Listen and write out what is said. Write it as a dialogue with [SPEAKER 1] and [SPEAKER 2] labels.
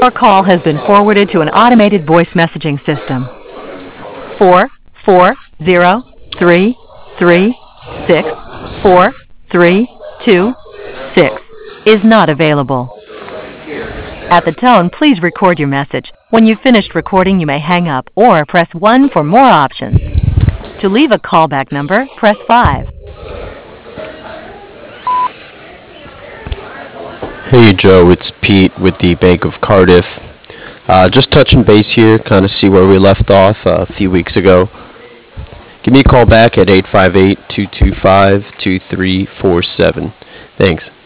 [SPEAKER 1] Your call has been forwarded to an automated voice messaging system. 440-336-4326 is not available. At the tone, please record your message. When you've finished recording, you may hang up or press 1 for more options. To leave a callback number, press 5.
[SPEAKER 2] Hey Joe, it's Pete with the Bank of Cardiff. Just touching base here, kind of see where we left off a few weeks ago. Give me a call back at 858-225-2347. Thanks.